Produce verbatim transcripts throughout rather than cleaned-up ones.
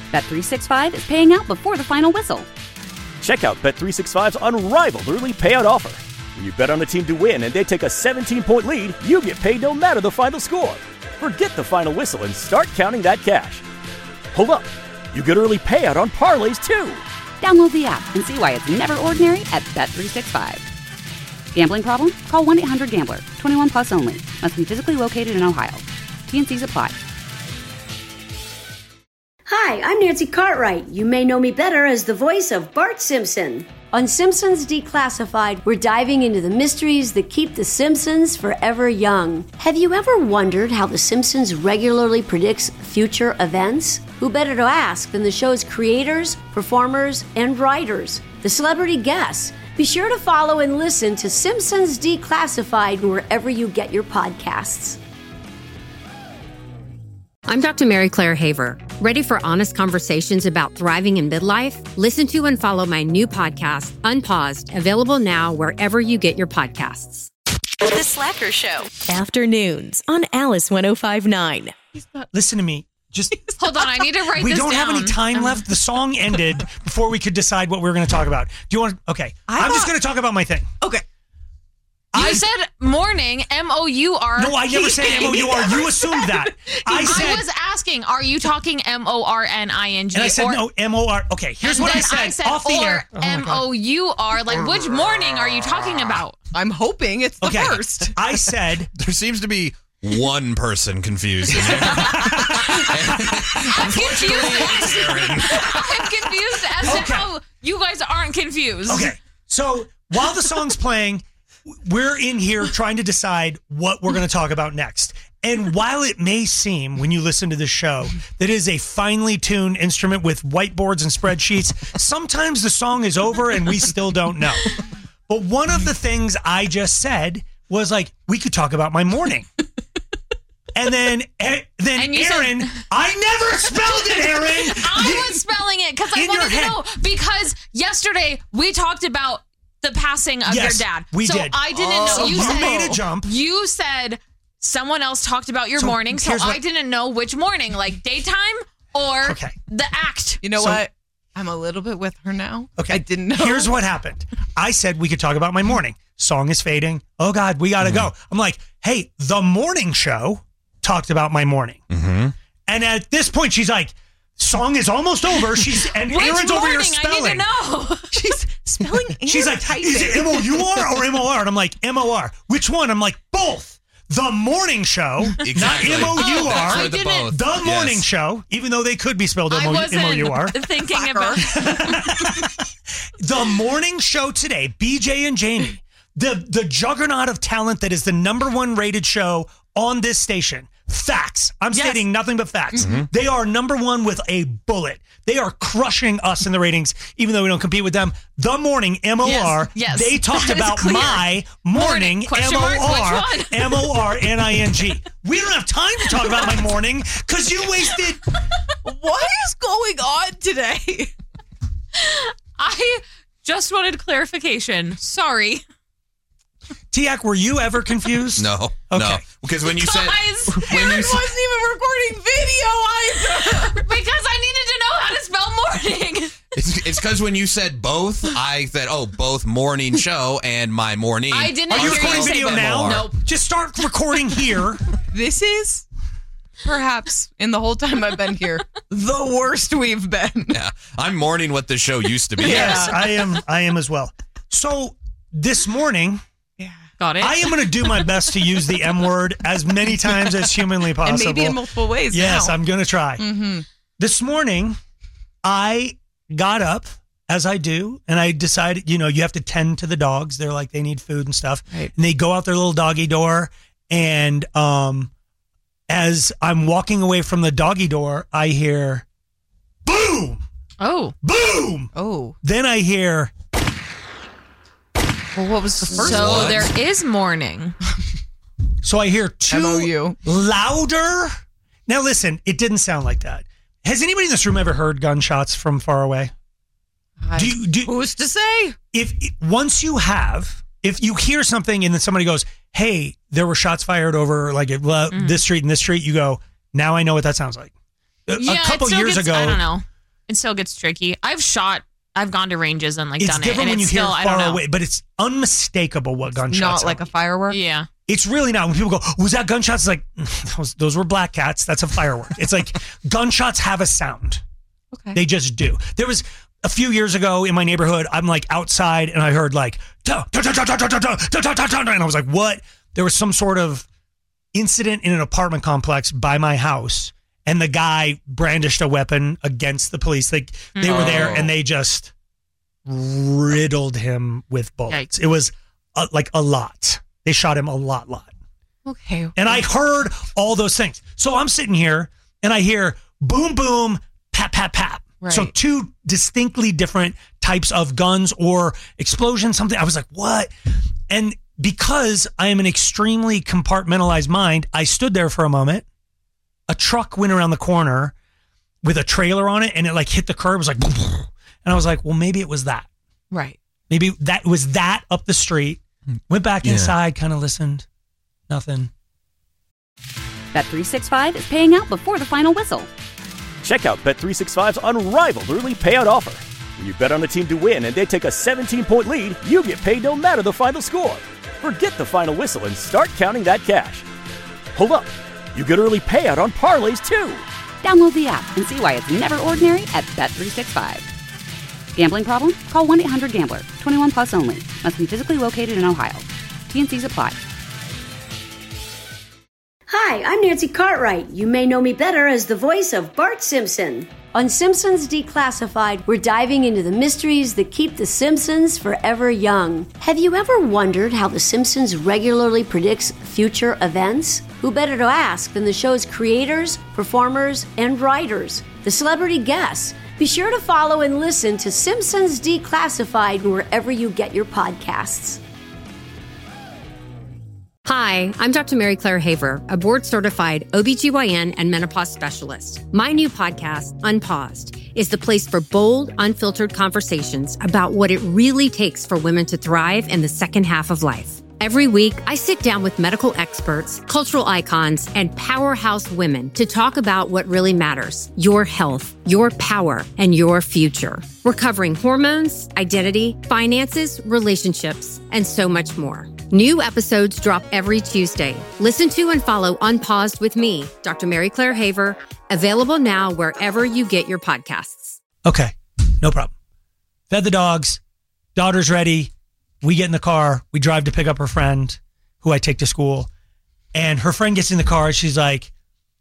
Bet three sixty-five is paying out before the final whistle. Check out Bet three sixty-five's unrivaled early payout offer. When you bet on a team to win and they take a seventeen-point lead, you get paid no matter the final score. Forget the final whistle and start counting that cash. Hold up. You get early payout on parlays, too. Download the app and see why it's never ordinary at Bet three sixty-five. Gambling problem? Call one eight hundred gambler. twenty-one plus only. Must be physically located in Ohio. T N Cs apply. Hi, I'm Nancy Cartwright. You may know me better as the voice of Bart Simpson. On Simpsons Declassified, we're diving into the mysteries that keep the Simpsons forever young. Have you ever wondered how The Simpsons regularly predicts future events? Who better to ask than the show's creators, performers, and writers, the celebrity guests? Be sure to follow and listen to Simpsons Declassified wherever you get your podcasts. I'm Doctor Mary Claire Haver. Ready for honest conversations about thriving in midlife? Listen to and follow my new podcast, Unpaused, available now wherever you get your podcasts. The Slacker Show. Afternoons on Alice one oh five point nine. Listen to me. Just hold on. I need to write we this don't down. have any time left. The song ended before we could decide what we were going to talk about. Do you want? Okay, I I'm thought, just going to talk about my thing. Okay. You I, said morning, M O U R. No, I never said M O U R. You assumed that. I said. I was asking, are you talking M O R N I N G? And I said or, no, M O R. Okay, here's what I said, I said off the or air. Oh M O U R. Like, which morning are you talking about? I'm hoping it's the okay. first. I said. There seems to be one person confused in here. I'm confused. I'm confused as okay. to how you guys aren't confused. Okay, so while the song's playing, we're in here trying to decide what we're going to talk about next. And while it may seem, when you listen to this show, that it is a finely tuned instrument with whiteboards and spreadsheets, sometimes the song is over and we still don't know. But one of the things I just said was like, we could talk about my morning. And then, then and Aaron, said, I never spelled it, Aaron. I was spelling it because I wanted to know. Because yesterday we talked about the passing of yes, your dad. We so did. I didn't oh, know. So you you said, made a jump. You said someone else talked about your so morning, so what, I didn't know which morning, like daytime or okay. the act. You know so, what? I'm a little bit with her now. Okay. I didn't know. Here's what happened. I said we could talk about my morning. Song is fading. Oh, God, we got to mm-hmm. go. I'm like, hey, the morning show talked about my morning. Mm-hmm. And at this point, she's like, song is almost over. She's and Which Aaron's over here morning? spelling. I need to know. She's spelling and She's like, typing. is it M O U R or M O R? And I'm like, M O R. Which one? I'm like, both. The morning show, exactly. not M O U R. Oh, the, both. the morning yes. show, even though they could be spelled I M wasn't O U R. thinking about The morning show today, B J and Jamie, the, the juggernaut of talent that is the number one rated show on this station. Facts. I'm yes. stating nothing but facts. Mm-hmm. They are number one with a bullet. They are crushing us in the ratings, even though we don't compete with them. The morning, M O R. Yes, yes. They talked That is about clear. my morning, Question M mark? O R. Which one? M O R N I N G. We don't have time to talk about my morning because you wasted. What is going on today? I just wanted clarification. Sorry. Tiak, were you ever confused? No. Okay. No. Because when you said. Guys, when Aaron you said, wasn't even recording video either. because I needed to know how to spell morning. It's it's because when you said both, I said, oh, both morning show and my morning. I didn't Are you hear you recording say video both. now? Nope. Just start recording here. This is perhaps in the whole time I've been here the worst we've been. Yeah, I'm mourning what this show used to be. Yes, I am. I am as well. So this morning, Yeah. Got it. I am going to do my best to use the M word as many times as humanly possible. And maybe in multiple ways. Yes, now. I'm going to try. Mm-hmm. This morning, I got up, as I do, and I decided, you know, you have to tend to the dogs. They're like, they need food and stuff. Right. And they go out their little doggy door. And um, as I'm walking away from the doggy door, I hear, boom, oh. boom. Oh. Then I hear, Well, what was the first So one? there is morning. so I hear two M O U. louder. Now listen, it didn't sound like that. Has anybody in this room ever heard gunshots from far away? I, Do you, do, who's to say? if once you have, if you hear something and then somebody goes, hey, there were shots fired over like uh, Mm. this street and this street, you go, now I know what that sounds like. A, Yeah, a couple it still years gets- ago, I don't know. It still gets tricky. I've shot. I've gone to ranges and like it's done it. different And when it's you still, hear I don't far know. away, but it's unmistakable what gunshots Not sound like a firework. Yeah. It's really not. When people go, was that gunshots? It's like, those, those were black cats. That's a firework. It's like gunshots have a sound. Okay. They just do. There was a few years ago in my neighborhood, I'm like outside and I heard like, da, da, da, da, da, da, da, da, da, da, da, and I was like, what? There was some sort of incident in an apartment complex by my house and the guy brandished a weapon against the police. Like they were there and they just riddled him with bullets. Yikes. It was uh, like a lot. They shot him a lot, lot. Okay. And I heard all those things. So I'm sitting here and I hear boom, boom, pap, pap, pap. Right. So two distinctly different types of guns or explosions, something. I was like, what? And because I am an extremely compartmentalized mind, I stood there for a moment. A truck went around the corner with a trailer on it and it like hit the curb. It was like, and I was like, well, maybe it was that. Right. Maybe that was that up the street. Went back Yeah. inside, kind of listened. Nothing. Bet three sixty-five is paying out before the final whistle. Check out Bet three sixty-five's unrivaled early payout offer. When you bet on a team to win and they take a seventeen-point lead, you get paid no matter the final score. Forget the final whistle and start counting that cash. Hold up. You get early payout on parlays too. Download the app and see why it's never ordinary at Bet three sixty-five. Gambling problem? Call one eight hundred gambler. twenty-one plus only. Must be physically located in Ohio. T N Cs apply. Hi, I'm Nancy Cartwright. You may know me better as the voice of Bart Simpson. On Simpsons Declassified, we're diving into the mysteries that keep the Simpsons forever young. Have you ever wondered how the Simpsons regularly predicts future events? Who better to ask than the show's creators, performers, and writers, the celebrity guests? Be sure to follow and listen to Simpsons Declassified wherever you get your podcasts. Hi, I'm Doctor Mary Claire Haver, a board-certified O B G Y N and menopause specialist. My new podcast, Unpaused, is the place for bold, unfiltered conversations about what it really takes for women to thrive in the second half of life. Every week, I sit down with medical experts, cultural icons, and powerhouse women to talk about what really matters: your health, your power, and your future. We're covering hormones, identity, finances, relationships, and so much more. New episodes drop every Tuesday. Listen to and follow Unpaused with me, Doctor Mary Claire Haver, available now wherever you get your podcasts. Okay, no problem. Fed the dogs, daughter's ready. We get in the car. We drive to pick up her friend who I take to school. And her friend gets in the car and she's like,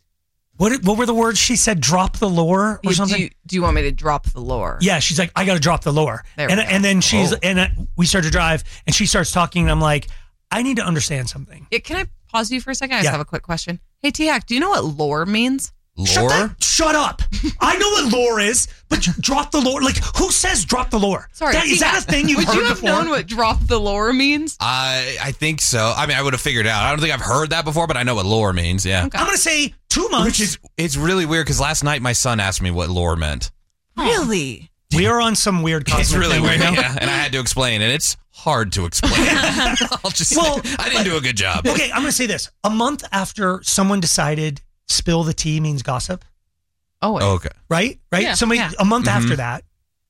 what What were the words she said? Drop the lore or You- something? Do you, do you want me to drop the lore? Yeah, she's like, I got to drop the lore. There we And, go. and then she's, Oh. and uh, we start to drive and she starts talking and I'm like, I need to understand something. Yeah, can I pause you for a second? I just Yeah. have a quick question. Hey, T-Hack, do you know what lore means? Shut, Lore? that, shut up. I know what lore is, but drop the lore. Like, who says drop the lore? Sorry. That, is that a T-Hack, thing you've Would heard you have before? known what drop the lore means? I I think so. I mean, I would have figured it out. I don't think I've heard that before, but I know what lore means. Yeah. Okay. I'm going to say two months. Which is it's really weird because last night my son asked me what lore meant. Really? we are on some weird cosmic It's really thing weird, right now. yeah. And I had to explain, and it's hard to explain. I'll just Well, say, I didn't do a good job. Okay, I'm going to say this. A month after someone decided spill the tea means gossip, Oh, wait. Okay. right? Right? Yeah, Somebody, yeah. a month Mhm. after that,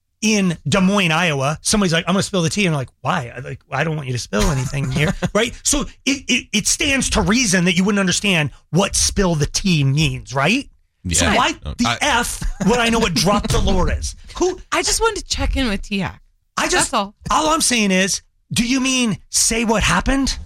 in Des Moines, Iowa, somebody's like, I'm going to spill the tea. And I'm like, why? I, like, I don't want you to spill anything here. Right? So it, it, it stands to reason that you wouldn't understand what spill the tea means, right? So Yeah. why the I- F would I know what drop the lore is? Who? I just wanted to check in with T-Hack. I just, That's all. all I'm saying is, do you mean say what happened?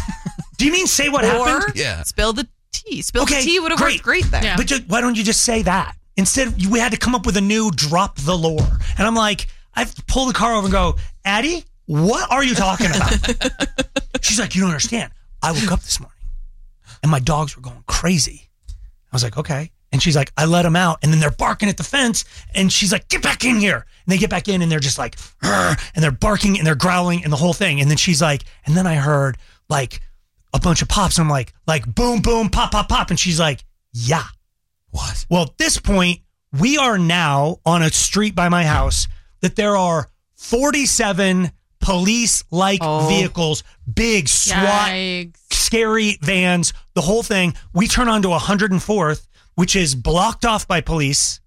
Do you mean say what or happened? Yeah. spill the tea. Spill Okay, the tea would have great. worked great there. Yeah. But just, why don't you just say that? Instead, we had to come up with a new drop the lore. And I'm like, I have to pull the car over and go, Addie, what are you talking about? She's like, you don't understand. I woke up this morning and my dogs were going crazy. I was like, okay. And she's like, I let them out. And then they're barking at the fence. And she's like, get back in here. And they get back in and they're just like, "Arr," and they're barking and they're growling and the whole thing. And then she's like, and then I heard like a bunch of pops. And I'm like, like boom, boom, pop, pop, pop. And she's like, yeah. What? Well, at this point, we are now on a street by my house that there are forty-seven police-like Oh. vehicles, big SWAT, Yikes. scary vans, the whole thing. We turn onto one hundred fourth, which is blocked off by police.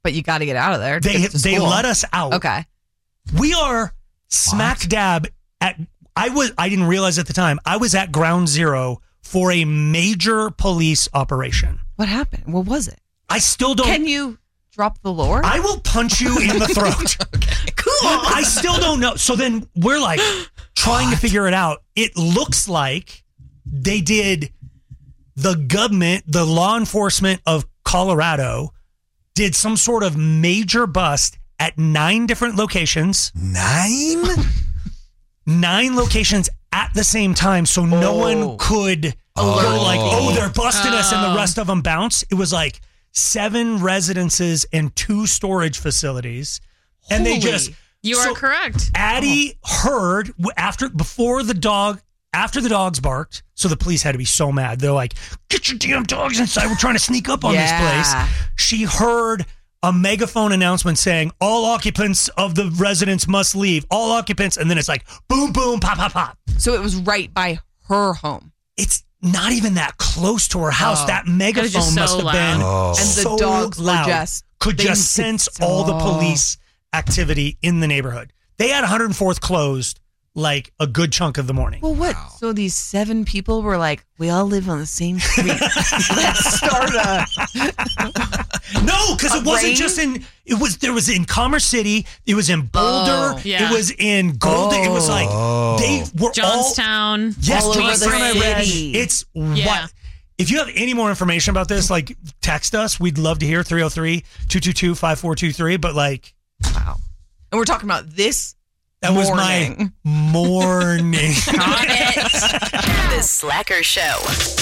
but you got to get out of there. to They get to they school. let us out. Okay. We are smack dab at. I was. I didn't realize at the time. I was at ground zero for a major police operation. What happened? What was it? I still don't. Can you drop the lore? I will punch you in the throat. Cool. I still don't know. So then we're like trying to figure it out. It looks like they did. The government, the law enforcement of Colorado, did some sort of major bust at nine different locations. Nine? Nine locations at the same time. So no Oh. one could Oh. go like, oh, they're busting us, and the rest of them bounce. It was like seven residences and two storage facilities. And they Holy. just... You so are correct. Addie heard w- after before the dog after the dogs barked, so the police had to be so mad. They're like, "Get your damn dogs inside! We're trying to sneak up on Yeah. this place." She heard a megaphone announcement saying, "All occupants of the residence must leave. All occupants," and then it's like, boom, boom, pop, pop, pop. So it was right by her home. It's not even that close to her house. Oh. That It was megaphone just so must have loud. been Oh. And the so dogs were loud. just- could they just could- sense all the Oh. police activity in the neighborhood. They had one hundred fourth closed like a good chunk of the morning. Well, what? So these seven people were like, we all live on the same street. Let's start a. No, because A it wasn't rain? just in. It was there was in Commerce City. It was in Boulder. Oh, yeah. It was in Golden. It was like they were Johnstown. all yes. all over the Johnstown. I read. city. It's Yeah. what. If you have any more information about this, like text us. We'd love to hear three oh three, two two two, five four two three. But like Wow. And we're talking about this. that was Morning. my morning. Got it. The Slacker Show.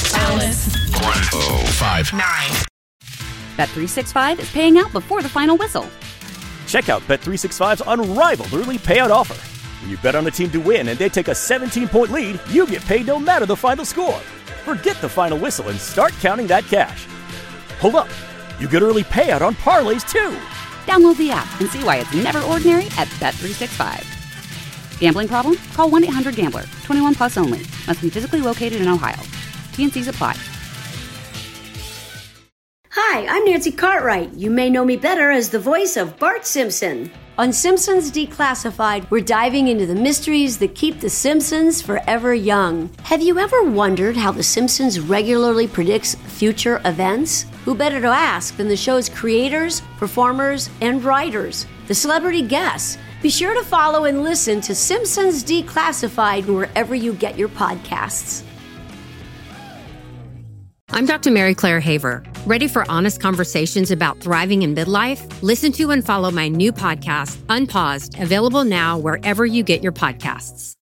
Bet three sixty-five is paying out before the final whistle. Check out Bet three sixty-five's unrivaled early payout offer. When you bet on a team to win and they take a seventeen-point lead, you get paid no matter the final score. Forget the final whistle and start counting that cash. Hold up. You get early payout on parlays too. Download the app and see why it's never ordinary at Bet three sixty-five. Gambling problem? Call one eight hundred gambler. twenty-one plus only. Must be physically located in Ohio. T N Cs apply. Hi, I'm Nancy Cartwright. You may know me better as the voice of Bart Simpson. On Simpsons Declassified, we're diving into the mysteries that keep the Simpsons forever young. Have you ever wondered how the Simpsons regularly predicts future events? Who better to ask than the show's creators, performers, and writers, the celebrity guests? Be sure to follow and listen to Simpsons Declassified wherever you get your podcasts. I'm Doctor Mary Claire Haver. Ready for honest conversations about thriving in midlife? Listen to and follow my new podcast, Unpaused, available now wherever you get your podcasts.